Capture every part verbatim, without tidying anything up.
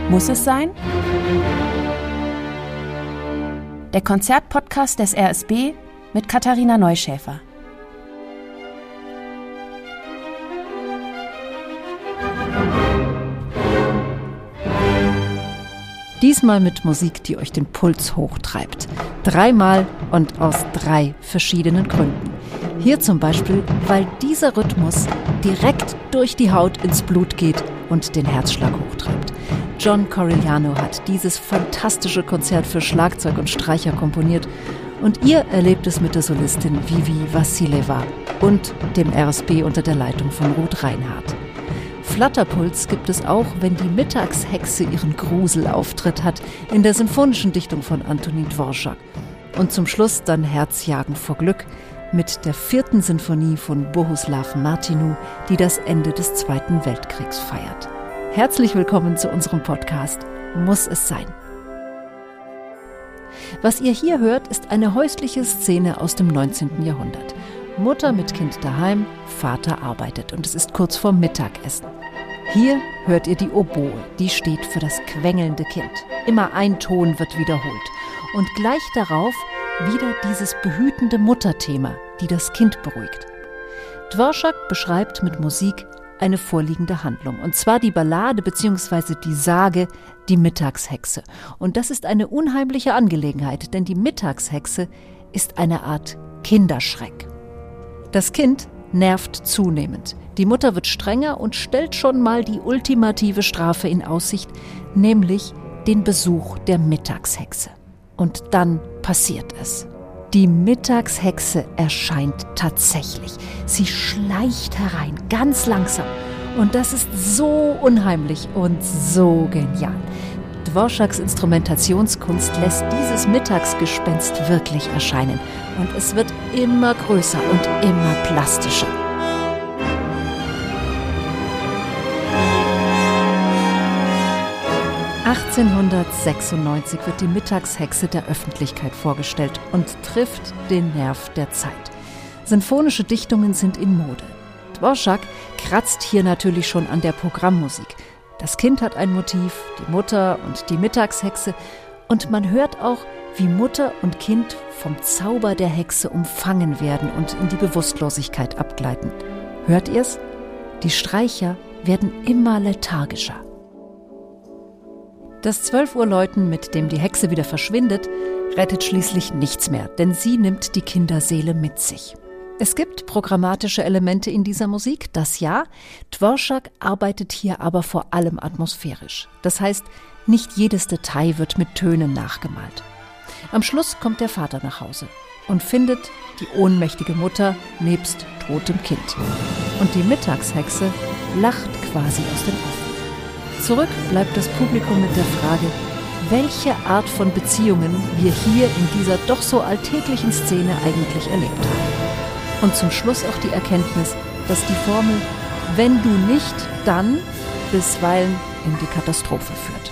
Muss es sein? Der Konzertpodcast des R S B mit Katharina Neuschäfer. Diesmal mit Musik, die euch den Puls hochtreibt. Dreimal und aus drei verschiedenen Gründen. Hier zum Beispiel, weil dieser Rhythmus direkt durch die Haut ins Blut geht und den Herzschlag hochtreibt. John Corigliano hat dieses fantastische Konzert für Schlagzeug und Streicher komponiert und ihr erlebt es mit der Solistin Vivi Vassileva und dem R S B unter der Leitung von Ruth Reinhardt. Flatterpuls gibt es auch, wenn die Mittagshexe ihren Gruselauftritt hat in der sinfonischen Dichtung von Antonín Dvořák. Und zum Schluss dann Herzjagen vor Glück mit der vierten Sinfonie von Bohuslav Martinu, die das Ende des Zweiten Weltkriegs feiert. Herzlich willkommen zu unserem Podcast Muss es sein? Was ihr hier hört, ist eine häusliche Szene aus dem neunzehnten Jahrhundert. Mutter mit Kind daheim, Vater arbeitet und es ist kurz vor Mittagessen. Hier hört ihr die Oboe, die steht für das quengelnde Kind. Immer ein Ton wird wiederholt und gleich darauf wieder dieses behütende Mutterthema, die das Kind beruhigt. Dvořák beschreibt mit Musik eine vorliegende Handlung, und zwar die Ballade bzw. die Sage Die Mittagshexe. Und das ist eine unheimliche Angelegenheit, denn die Mittagshexe ist eine Art Kinderschreck. Das Kind nervt zunehmend. Die Mutter wird strenger und stellt schon mal die ultimative Strafe in Aussicht, nämlich den Besuch der Mittagshexe. Und dann passiert es. Die Mittagshexe erscheint tatsächlich. Sie schleicht herein, ganz langsam. Und das ist so unheimlich und so genial. Dvořáks Instrumentationskunst lässt dieses Mittagsgespenst wirklich erscheinen. Und es wird immer größer und immer plastischer. achtzehnhundertsechsundneunzig wird die Mittagshexe der Öffentlichkeit vorgestellt und trifft den Nerv der Zeit. Sinfonische Dichtungen sind in Mode. Dvořák kratzt hier natürlich schon an der Programmmusik. Das Kind hat ein Motiv, die Mutter und die Mittagshexe, und man hört auch, wie Mutter und Kind vom Zauber der Hexe umfangen werden und in die Bewusstlosigkeit abgleiten. Hört ihr's? Die Streicher werden immer lethargischer. Das zwölf Uhr Läuten, mit dem die Hexe wieder verschwindet, rettet schließlich nichts mehr, denn sie nimmt die Kinderseele mit sich. Es gibt programmatische Elemente in dieser Musik, das ja. Dvořák arbeitet hier aber vor allem atmosphärisch. Das heißt, nicht jedes Detail wird mit Tönen nachgemalt. Am Schluss kommt der Vater nach Hause und findet die ohnmächtige Mutter nebst totem Kind. Und die Mittagshexe lacht quasi aus dem Off. Zurück bleibt das Publikum mit der Frage, welche Art von Beziehungen wir hier in dieser doch so alltäglichen Szene eigentlich erlebt haben. Und zum Schluss auch die Erkenntnis, dass die Formel "wenn du nicht, dann" bisweilen in die Katastrophe führt.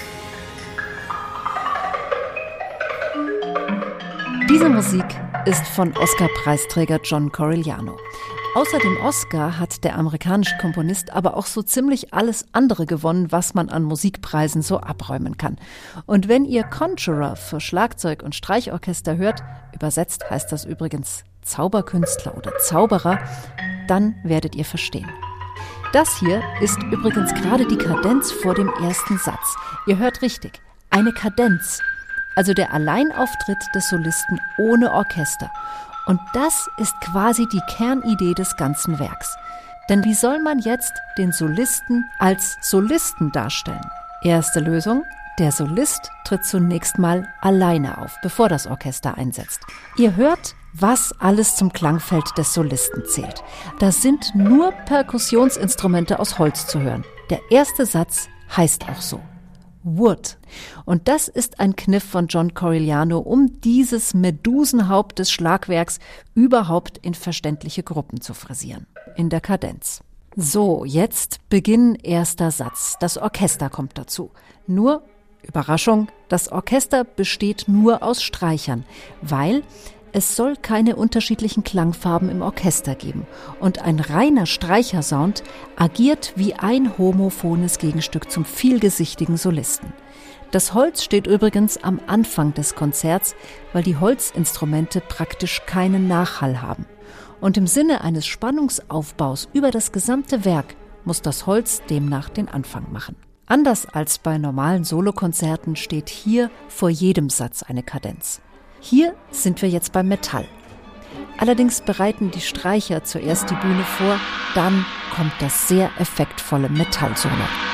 Diese Musik ist von Oscar-Preisträger John Corigliano. Außer dem Oscar hat der amerikanische Komponist aber auch so ziemlich alles andere gewonnen, was man an Musikpreisen so abräumen kann. Und wenn ihr Conjurer für Schlagzeug und Streichorchester hört, übersetzt heißt das übrigens Zauberkünstler oder Zauberer, dann werdet ihr verstehen. Das hier ist übrigens gerade die Kadenz vor dem ersten Satz. Ihr hört richtig, eine Kadenz, also der Alleinauftritt des Solisten ohne Orchester. Und das ist quasi die Kernidee des ganzen Werks. Denn wie soll man jetzt den Solisten als Solisten darstellen? Erste Lösung: Der Solist tritt zunächst mal alleine auf, bevor das Orchester einsetzt. Ihr hört, was alles zum Klangfeld des Solisten zählt. Da sind nur Perkussionsinstrumente aus Holz zu hören. Der erste Satz heißt auch so: Wood. Und das ist ein Kniff von John Corigliano, um dieses Medusenhaupt des Schlagwerks überhaupt in verständliche Gruppen zu frisieren. In der Kadenz. So, jetzt Beginn erster Satz. Das Orchester kommt dazu. Nur, Überraschung, das Orchester besteht nur aus Streichern, weil Es soll keine unterschiedlichen Klangfarben im Orchester geben und ein reiner Streichersound agiert wie ein homophones Gegenstück zum vielgesichtigen Solisten. Das Holz steht übrigens am Anfang des Konzerts, weil die Holzinstrumente praktisch keinen Nachhall haben. Und im Sinne eines Spannungsaufbaus über das gesamte Werk muss das Holz demnach den Anfang machen. Anders als bei normalen Solokonzerten steht hier vor jedem Satz eine Kadenz. Hier sind wir jetzt beim Metall. Allerdings bereiten die Streicher zuerst die Bühne vor, dann kommt das sehr effektvolle Metallsolo.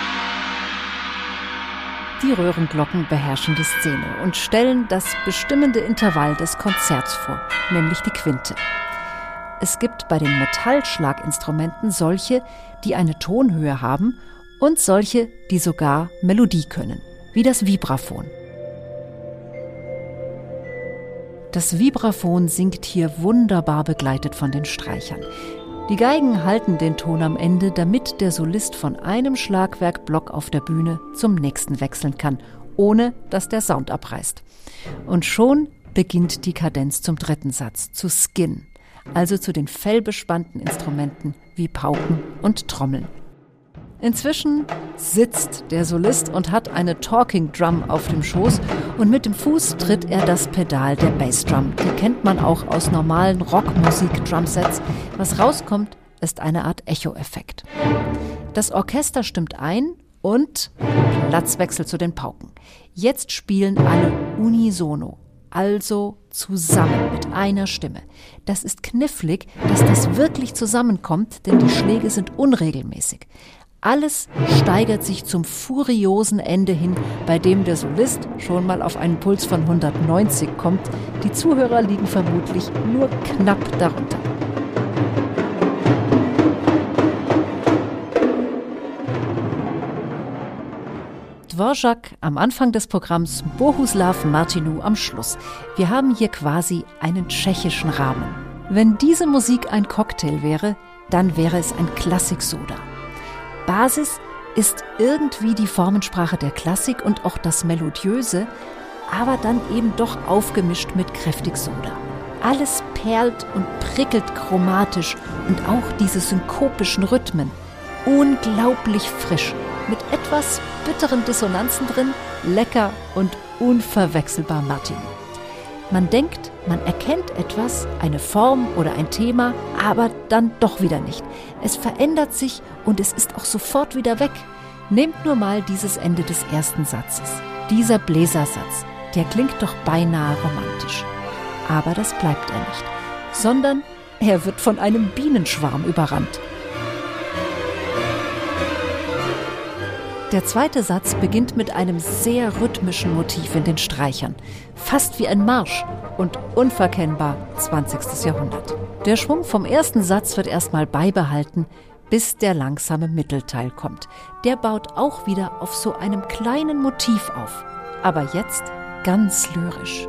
Die Röhrenglocken beherrschen die Szene und stellen das bestimmende Intervall des Konzerts vor, nämlich die Quinte. Es gibt bei den Metallschlaginstrumenten solche, die eine Tonhöhe haben und solche, die sogar Melodie können, wie das Vibraphon. Das Vibraphon singt hier wunderbar begleitet von den Streichern. Die Geigen halten den Ton am Ende, damit der Solist von einem Schlagwerkblock auf der Bühne zum nächsten wechseln kann, ohne dass der Sound abreißt. Und schon beginnt die Kadenz zum dritten Satz, zu Skin, also zu den fellbespannten Instrumenten wie Pauken und Trommeln. Inzwischen sitzt der Solist und hat eine Talking Drum auf dem Schoß und mit dem Fuß tritt er das Pedal der Bassdrum. Die kennt man auch aus normalen Rockmusik-Drumsets. Was rauskommt, ist eine Art Echo-Effekt. Das Orchester stimmt ein und Platzwechsel zu den Pauken. Jetzt spielen alle unisono, also zusammen mit einer Stimme. Das ist knifflig, dass das wirklich zusammenkommt, denn die Schläge sind unregelmäßig. Alles steigert sich zum furiosen Ende hin, bei dem der Solist schon mal auf einen Puls von hundertneunzig kommt. Die Zuhörer liegen vermutlich nur knapp darunter. Dvořák am Anfang des Programms, Bohuslav Martinů am Schluss. Wir haben hier quasi einen tschechischen Rahmen. Wenn diese Musik ein Cocktail wäre, dann wäre es ein Klassiksoda. Basis ist irgendwie die Formensprache der Klassik und auch das Melodiöse, aber dann eben doch aufgemischt mit kräftig Soda. Alles perlt und prickelt chromatisch und auch diese synkopischen Rhythmen. Unglaublich frisch, mit etwas bitteren Dissonanzen drin, lecker und unverwechselbar Martinů. Man denkt, man erkennt etwas, eine Form oder ein Thema, aber dann doch wieder nicht. Es verändert sich und es ist auch sofort wieder weg. Nehmt nur mal dieses Ende des ersten Satzes. Dieser Bläsersatz, der klingt doch beinahe romantisch. Aber das bleibt er nicht, sondern er wird von einem Bienenschwarm überrannt. Der zweite Satz beginnt mit einem sehr rhythmischen Motiv in den Streichern, fast wie ein Marsch und unverkennbar zwanzigstes Jahrhundert. Der Schwung vom ersten Satz wird erstmal beibehalten, bis der langsame Mittelteil kommt. Der baut auch wieder auf so einem kleinen Motiv auf, aber jetzt ganz lyrisch.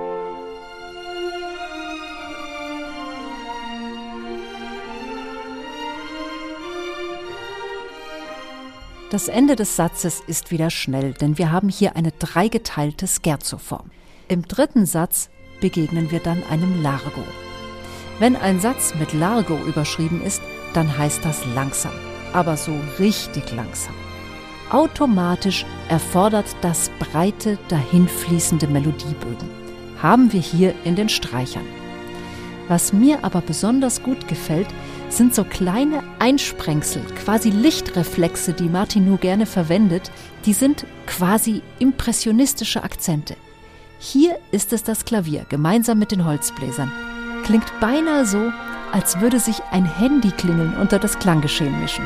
Das Ende des Satzes ist wieder schnell, denn wir haben hier eine dreigeteilte Scherzo-Form. Im dritten Satz begegnen wir dann einem Largo. Wenn ein Satz mit Largo überschrieben ist, dann heißt das langsam, aber so richtig langsam. Automatisch erfordert das breite, dahinfließende Melodiebögen. Haben wir hier in den Streichern. Was mir aber besonders gut gefällt, sind so kleine Einsprengsel, quasi Lichtreflexe, die Martinů gerne verwendet. Die sind quasi impressionistische Akzente. Hier ist es das Klavier, gemeinsam mit den Holzbläsern. Klingt beinahe so, als würde sich ein Handyklingeln unter das Klanggeschehen mischen.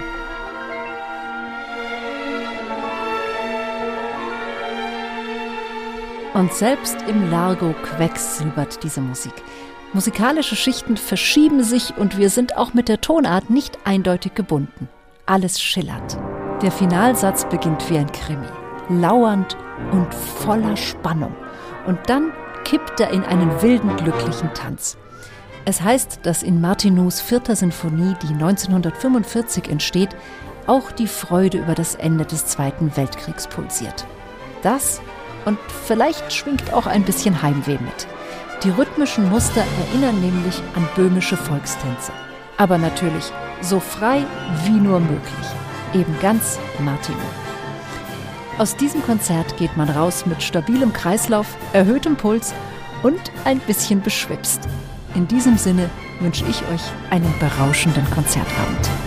Und selbst im Largo quecksilbert diese Musik. Musikalische Schichten verschieben sich und wir sind auch mit der Tonart nicht eindeutig gebunden. Alles schillert. Der Finalsatz beginnt wie ein Krimi, lauernd und voller Spannung. Und dann kippt er in einen wilden, glücklichen Tanz. Es heißt, dass in Martinús vierter Sinfonie, die neunzehnhundertfünfundvierzig entsteht, auch die Freude über das Ende des Zweiten Weltkriegs pulsiert. Das und vielleicht schwingt auch ein bisschen Heimweh mit. Die rhythmischen Muster erinnern nämlich an böhmische Volkstänze. Aber natürlich so frei wie nur möglich. Eben ganz Martino. Aus diesem Konzert geht man raus mit stabilem Kreislauf, erhöhtem Puls und ein bisschen beschwipst. In diesem Sinne wünsche ich euch einen berauschenden Konzertabend.